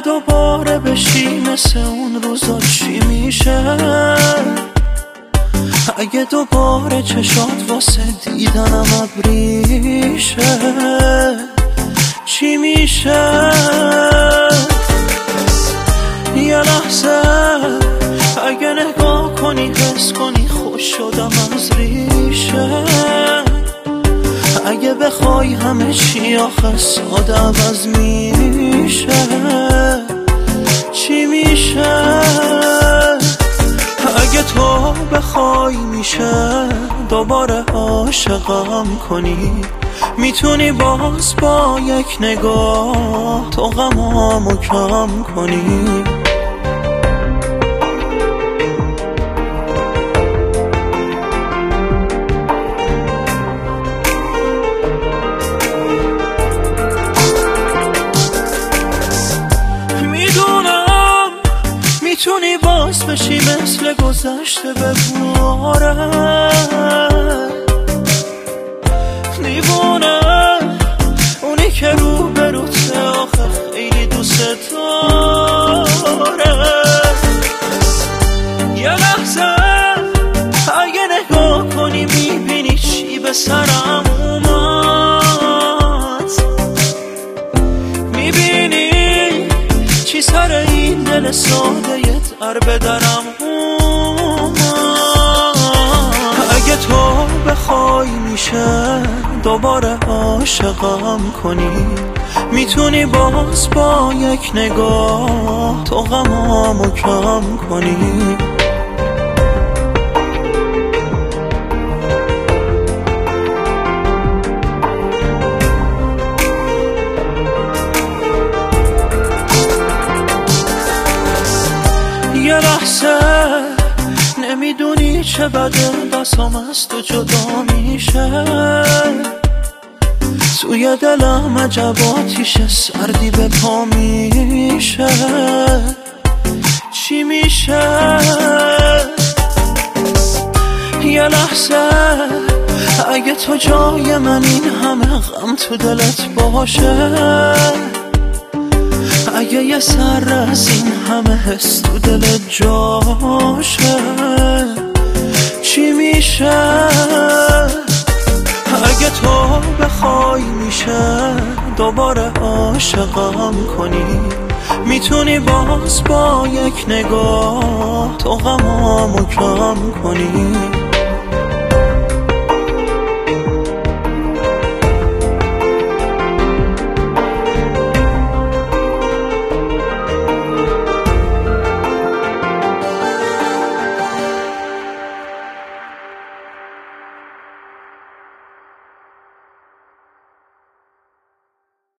دوباره بشی مثل اون روزا چی میشه؟ اگه دوباره چشات واسه دیدنم ابریشه چی میشه؟ یه لحظه اگه نگاه کنی حس کنی خوش شدم از ریشه. اگه بخوای همه چی آخه ساده عوض میشه چی میشه؟ اگه تو بخوای میشه دوباره عاشقم کنی، میتونی باز با یک نگاه تو غمامو کم کنی. میتونی باز بشی مثل گذشته بباره دیوونه اونی که رو به روته آخه خیلی دوست داره. یه لحظه اگه نگاه کنی میبینی چی به سرم اومد، میبینی چی سر این دل ساده یه در به درم اومد. اگه تو بخوای میشه دوباره عاشقم کنی، میتونی باز با یک نگاه تو غمامو کم کنی. یه لحظه نمیدونی چه بده بسام از تو جدا میشه، توی دلم عجباتیش سردی به پا میشه چی میشه؟ یه لحظه اگه تو جای من این همه غم تو دلت باشه، اگه یه سر از این همه حس تو دلت جاشه چی میشه؟ اگه تو بخوای میشه دوباره عاشقم کنی، میتونی باز با یک نگاه تو غمامو کم کنی.